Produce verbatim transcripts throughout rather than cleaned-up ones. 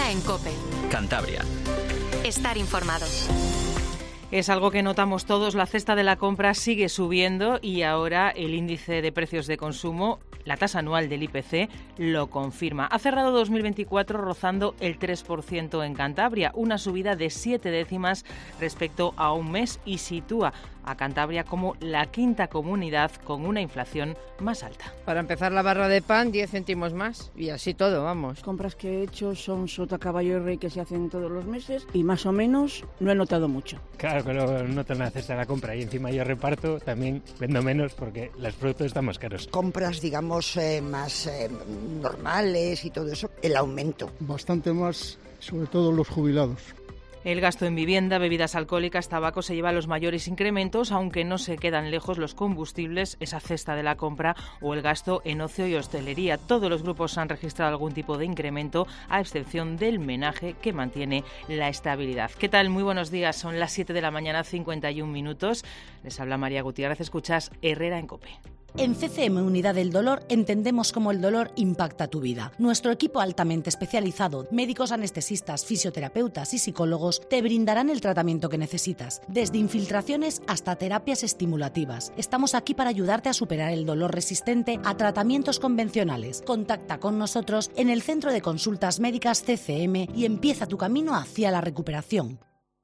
Herrera en COPE. Cantabria. Estar informado. Es algo que notamos todos, la cesta de la compra sigue subiendo y ahora el índice de precios de consumo, la tasa anual del I P C, lo confirma. Ha cerrado dos mil veinticuatro rozando el tres por ciento en Cantabria, una subida de siete décimas respecto a un mes y sitúa a Cantabria como la quinta comunidad con una inflación más alta. Para empezar, la barra de pan, diez céntimos más y así todo, vamos. Compras que he hecho son sota, caballo y rey que se hacen todos los meses y más o menos no he notado mucho. Claro que lo noto en la cesta de la compra y encima yo reparto, también vendo menos porque los productos están más caros. Compras, digamos, eh, más eh, normales y todo eso, el aumento. Bastante más, sobre todo los jubilados. El gasto en vivienda, bebidas alcohólicas, tabaco se lleva los mayores incrementos, aunque no se quedan lejos los combustibles, esa cesta de la compra o el gasto en ocio y hostelería. Todos los grupos han registrado algún tipo de incremento, a excepción del menaje, que mantiene la estabilidad. ¿Qué tal? Muy buenos días. Son las siete de la mañana, cincuenta y un minutos. Les habla María Gutiérrez. Escuchas Herrera en COPE. En C C M Unidad del Dolor entendemos cómo el dolor impacta tu vida. Nuestro equipo altamente especializado, médicos anestesistas, fisioterapeutas y psicólogos te brindarán el tratamiento que necesitas, desde infiltraciones hasta terapias estimulativas. Estamos aquí para ayudarte a superar el dolor resistente a tratamientos convencionales. Contacta con nosotros en el Centro de Consultas Médicas C C M y empieza tu camino hacia la recuperación.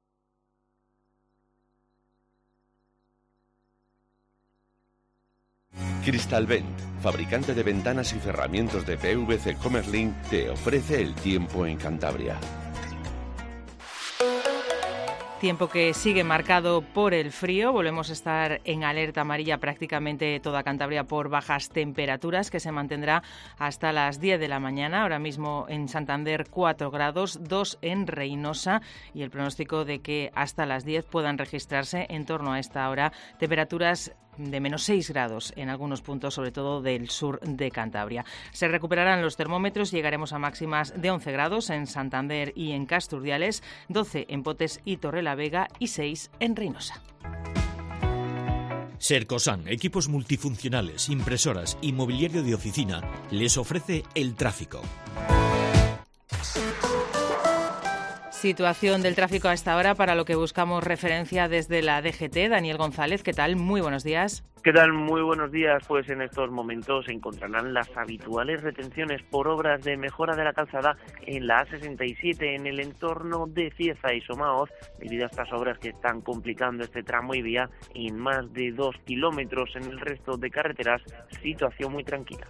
Crystalvent, fabricante de ventanas y cerramientos de P V C Comerlin, te ofrece el tiempo en Cantabria. Tiempo que sigue marcado por el frío. Volvemos a estar en alerta amarilla prácticamente toda Cantabria por bajas temperaturas, que se mantendrá hasta las diez de la mañana. Ahora mismo en Santander cuatro grados, dos en Reinosa, y el pronóstico de que hasta las diez puedan registrarse en torno a esta hora temperaturas de menos seis grados en algunos puntos, sobre todo del sur de Cantabria. Se recuperarán los termómetros, llegaremos a máximas de once grados en Santander y en Casturdiales, doce en Potes y Torrelavega y seis en Reinosa. Sercosan, equipos multifuncionales, impresoras y mobiliario de oficina, les ofrece el tráfico. Situación del tráfico a esta hora, para lo que buscamos referencia desde la D G T. Daniel González, ¿qué tal? Muy buenos días. ¿Qué tal? Muy buenos días. Pues en estos momentos se encontrarán las habituales retenciones por obras de mejora de la calzada en la A sesenta y siete, en el entorno de Cieza y Somaoz, debido a estas obras que están complicando este tramo y vía en más de dos kilómetros. En el resto de carreteras, situación muy tranquila.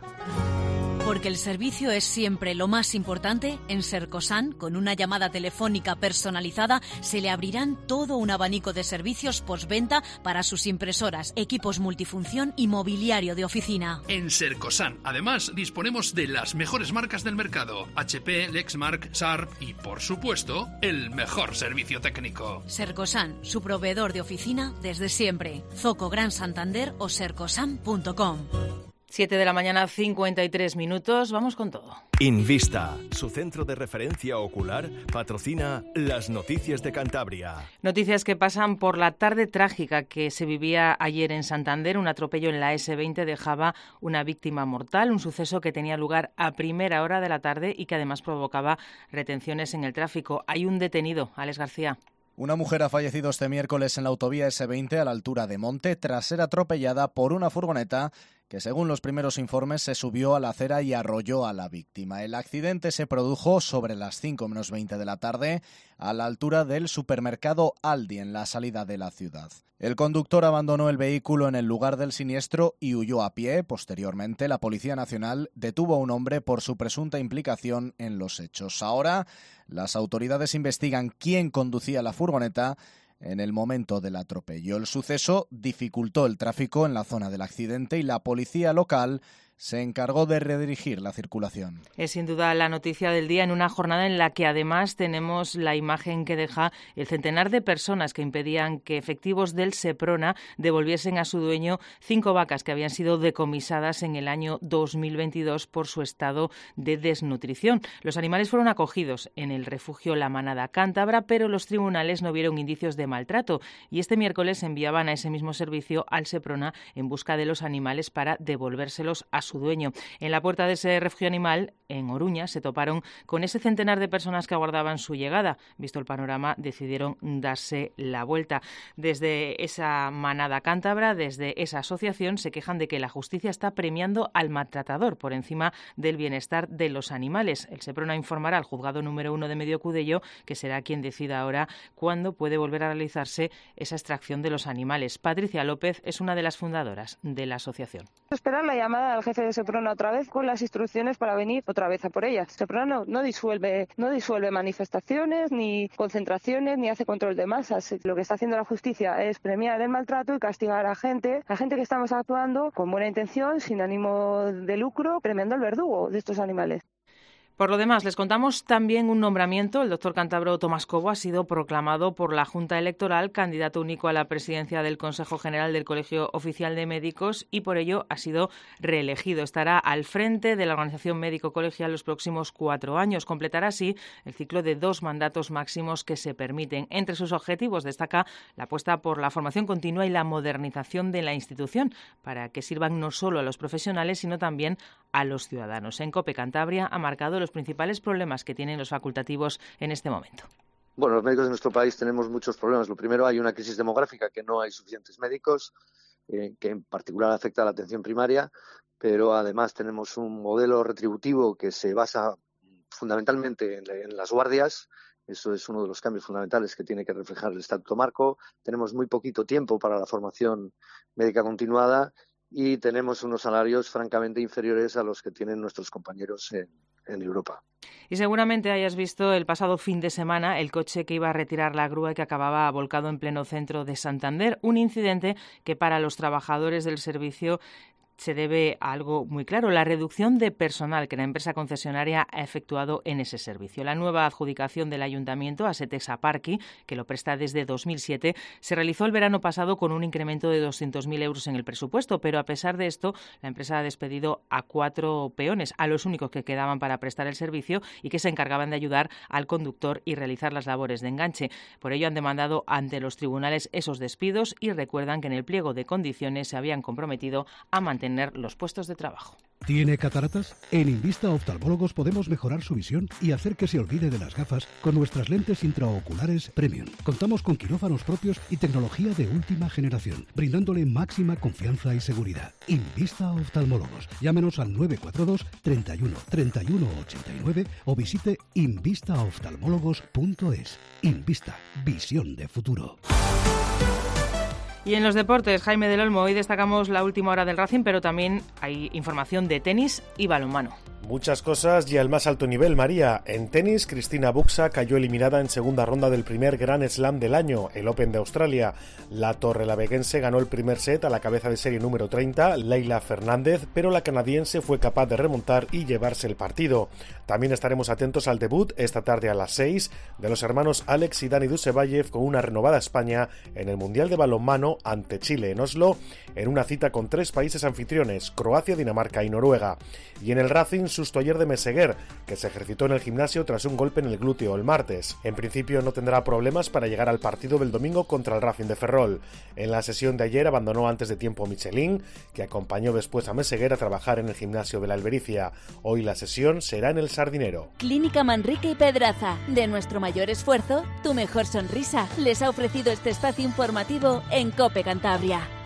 Porque el servicio es siempre lo más importante, en Sercosan, con una llamada telefónica personalizada, se le abrirán todo un abanico de servicios postventa para sus impresoras, equipos multifunción y mobiliario de oficina. En Sercosan, además, disponemos de las mejores marcas del mercado: H P, Lexmark, Sharp y, por supuesto, el mejor servicio técnico. Sercosan, su proveedor de oficina desde siempre. Zoco Gran Santander o sercosan punto com. siete de la mañana, cincuenta y tres minutos. Vamos con todo. Invista, su centro de referencia ocular, patrocina las noticias de Cantabria. Noticias que pasan por la tarde trágica que se vivía ayer en Santander. Un atropello en la ese veinte dejaba una víctima mortal, un suceso que tenía lugar a primera hora de la tarde y que además provocaba retenciones en el tráfico. Hay un detenido, Alex García. Una mujer ha fallecido este miércoles en la autovía ese veinte a la altura de Monte tras ser atropellada por una furgoneta que, según los primeros informes, se subió a la acera y arrolló a la víctima. El accidente se produjo sobre las cinco menos veinte de la tarde a la altura del supermercado Aldi, en la salida de la ciudad. El conductor abandonó el vehículo en el lugar del siniestro y huyó a pie. Posteriormente, la Policía Nacional detuvo a un hombre por su presunta implicación en los hechos. Ahora, las autoridades investigan quién conducía la furgoneta en el momento del atropello. El suceso dificultó el tráfico en la zona del accidente y la policía local se encargó de redirigir la circulación. Es sin duda la noticia del día, en una jornada en la que además tenemos la imagen que deja el centenar de personas que impedían que efectivos del Seprona devolviesen a su dueño cinco vacas que habían sido decomisadas en el año dos mil veintidós por su estado de desnutrición. Los animales fueron acogidos en el refugio La Manada Cántabra, pero los tribunales no vieron indicios de maltrato y este miércoles enviaban a ese mismo servicio al Seprona en busca de los animales para devolvérselos a su su dueño. En la puerta de ese refugio animal, en Oruña, se toparon con ese centenar de personas que aguardaban su llegada. Visto el panorama, decidieron darse la vuelta. Desde esa manada cántabra, desde esa asociación, se quejan de que la justicia está premiando al maltratador por encima del bienestar de los animales. El Seprona informará al juzgado número uno de Mediocudello, que será quien decida ahora cuándo puede volver a realizarse esa extracción de los animales. Patricia López es una de las fundadoras de la asociación. Esperar la llamada del jefe de Seprona otra vez con las instrucciones para venir otra vez a por ellas. Seprona no, no disuelve, no disuelve manifestaciones, ni concentraciones, ni hace control de masas. Lo que está haciendo la justicia es premiar el maltrato y castigar a gente, a gente que estamos actuando con buena intención, sin ánimo de lucro, premiando al verdugo de estos animales. Por lo demás, les contamos también un nombramiento. El doctor cántabro Tomás Cobo ha sido proclamado por la Junta Electoral candidato único a la presidencia del Consejo General del Colegio Oficial de Médicos y por ello ha sido reelegido. Estará al frente de la organización médico-colegial los próximos cuatro años. Completará así el ciclo de dos mandatos máximos que se permiten. Entre sus objetivos destaca la apuesta por la formación continua y la modernización de la institución para que sirvan no solo a los profesionales, sino también a los ciudadanos. En COPE Cantabria ha marcado los principales problemas que tienen los facultativos en este momento. Bueno, los médicos de nuestro país tenemos muchos problemas. Lo primero, hay una crisis demográfica, que no hay suficientes médicos, eh, que en particular afecta a la atención primaria, pero además tenemos un modelo retributivo que se basa fundamentalmente en, en las guardias. Eso es uno de los cambios fundamentales que tiene que reflejar el Estatuto Marco. Tenemos muy poquito tiempo para la formación médica continuada y tenemos unos salarios francamente inferiores a los que tienen nuestros compañeros en, en Europa. Y seguramente hayas visto el pasado fin de semana el coche que iba a retirar la grúa y que acababa volcado en pleno centro de Santander. Un incidente que para los trabajadores del servicio se debe a algo muy claro, la reducción de personal que la empresa concesionaria ha efectuado en ese servicio. La nueva adjudicación del ayuntamiento a Setesa Parqui, que lo presta desde dos mil siete, se realizó el verano pasado con un incremento de doscientos mil euros en el presupuesto, pero a pesar de esto, la empresa ha despedido a cuatro peones, a los únicos que quedaban para prestar el servicio y que se encargaban de ayudar al conductor y realizar las labores de enganche. Por ello han demandado ante los tribunales esos despidos y recuerdan que en el pliego de condiciones se habían comprometido a mantener los puestos de trabajo. ¿Tiene cataratas? En Invista Oftalmólogos podemos mejorar su visión y hacer que se olvide de las gafas con nuestras lentes intraoculares Premium. Contamos con quirófanos propios y tecnología de última generación, brindándole máxima confianza y seguridad. Invista Oftalmólogos. Llámenos al nueve cuatro dos, treinta y uno, treinta y uno ochenta y nueve o visite invista oftalmólogos punto es. Invista. Visión de futuro. Y en los deportes, Jaime del Olmo, hoy destacamos la última hora del Racing, pero también hay información de tenis y balonmano. Muchas cosas y al más alto nivel, María. En tenis, Cristina Buxa cayó eliminada en segunda ronda del primer Grand Slam del año, el Open de Australia. La torrelaveguense ganó el primer set a la cabeza de serie número treinta, Leila Fernández, pero la canadiense fue capaz de remontar y llevarse el partido. También estaremos atentos al debut esta tarde a las seis de los hermanos Alex y Dani Dusevayev con una renovada España en el Mundial de Balonmano ante Chile en Oslo, en una cita con tres países anfitriones, Croacia, Dinamarca y Noruega. Y en el Racing, susto ayer de Meseguer, que se ejercitó en el gimnasio tras un golpe en el glúteo el martes. En principio no tendrá problemas para llegar al partido del domingo contra el Racing de Ferrol. En la sesión de ayer abandonó antes de tiempo Michelin, que acompañó después a Meseguer a trabajar en el gimnasio de la Albericia. Hoy la sesión será en el Sardinero. Clínica Manrique y Pedraza. De nuestro mayor esfuerzo, tu mejor sonrisa. Les ha ofrecido este espacio informativo en COPE Cantabria.